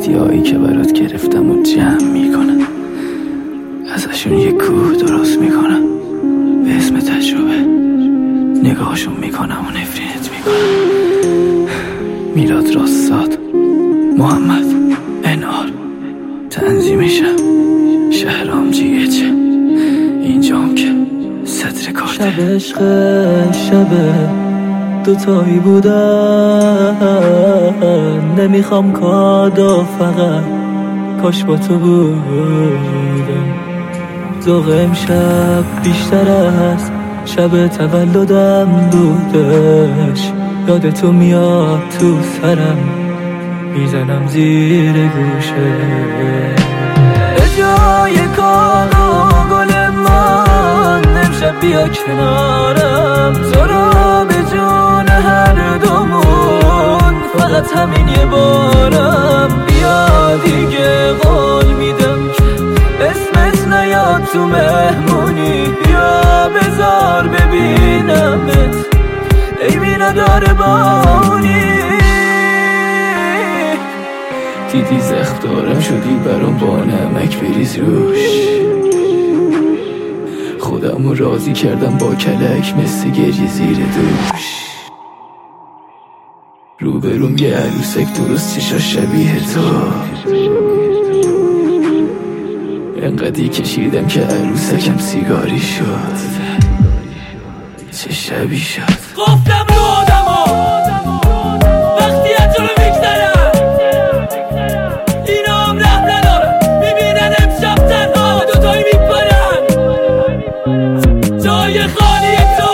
هدیه‌هایی که برات گرفتم و جمع میکنم، ازشون یه کوه درست میکنم به اسم تجربه. نگاهشون میکنم و نفرینت میکنم. میلاد راستاد، محمد انار، تنظیمشم شهرام جیهچه، اینجام که صدر کارته. شب عشق شب دوتایی بودن، نمیخوام کادو فقط کاش با تو بودم. ذوق امشب بیشتر از شب تولدم بودش، یاد تو میاد تو سرم، میزنم زیر گوشه. به جای کادو گل من امشب بیا کنارم، تو را به جون هر دومون فقط همین یه بارم. بیا دیگه قول میدم که اسمت نیاد تو مهمونی، بیا بذار ببینمت ایمی نداره بانی. دیدی زخم دارم شدی برام، با نمک بریز روش. خودمو راضی کردم با کلک مثل گریه زیر دوش. روبروم یه عروسک درست چشا شبیه تو، انقدی کشیدم که عروسکم سیگاری شد. چه شبی شد گفتم رو آدما وقتی از جلو میگذرم، اینا هم رحم ندارم، میبینن امشب تنها دوتایی میپرن. جای خالی تو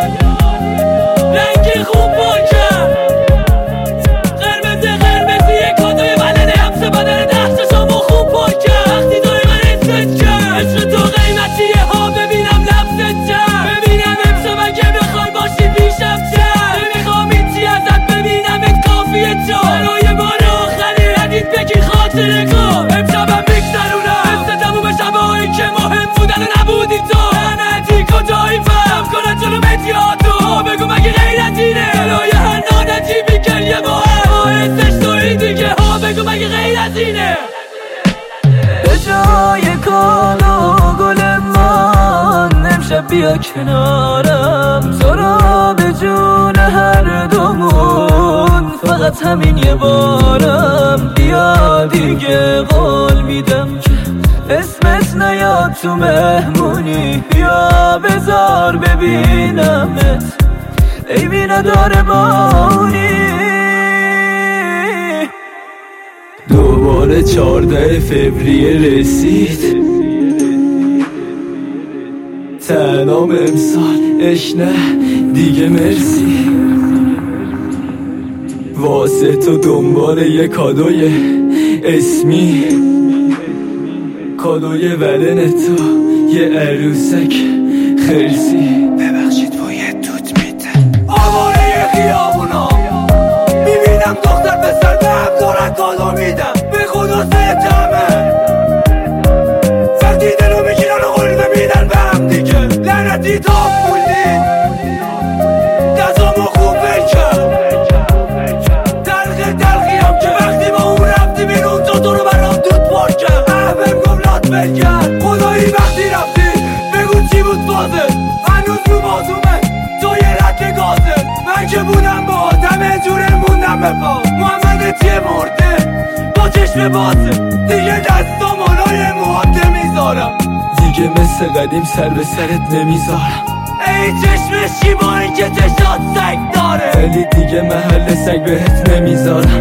رنگ خوب پاکم، قرمز یه کادوی ولده همسه بدن دستشامو خوب پاکم. وقتی داره من اسمت کم، عشق تو قیمتیه ها، ببینم لبست کم، ببینم امشب اگه بخوای باشی پیشم چم. نمیخوام هیچی ازت ببینم ات کافیه تو، برای بار آخری ردیت بگیر خاطره کن. امشبم میگذرونم مثل تموم شبایی که مهم بودن و نبودی تو. لعنتی کجایی فهم کنن جلو مدیاتو، بگو مگه غیر از اینه برای هر نادتی بیکن یه مهم حسش توی دیگه ها، بگو مگه غیر از اینه. به جای کادو گل من امشب بیا کنارم، تو را به جون هر دومون فقط همین یه بارم. بیا دیگه قول میدم که اسمت نیاد تو مهمونی، بیا بذار ببینمت ایمی نداره بانی. دوباره 14 فوریه رسید، تنام امسال اش نه دیگه مرسی. واسه تو دنبال یه کادوی اسمی، کادوی ولن تو یه عروسک خرسی. ببخشید باید دوت میدن آواره خیابونا، میبینم دختر پسر به هم دارن کادو میدم، به خدا ستمه. وقتی دلو میگیرن و قلبه میدن به هم دیگه، لعنتی تا بودی دستامو خوب بکن. تلخی هم که وقتی با اون رفتی بیرون تو رو برام دود پارکن. احبم گملات بکن خدایی وقتی رفتی بگو چی بود فازه، هنوز رو بازومه تو یه رد گازه. من که بودم با آدم جوره موندم به پا، محمد چیه مرده با چشم بازه، دیگه دستام آلای موهات نمیذارم، دیگه مثل قدیم سر به سرت نمیذارم. ای چشم شیبایی که چشات سگ داره، ولی دیگه محل سگ بهت نمیذارم.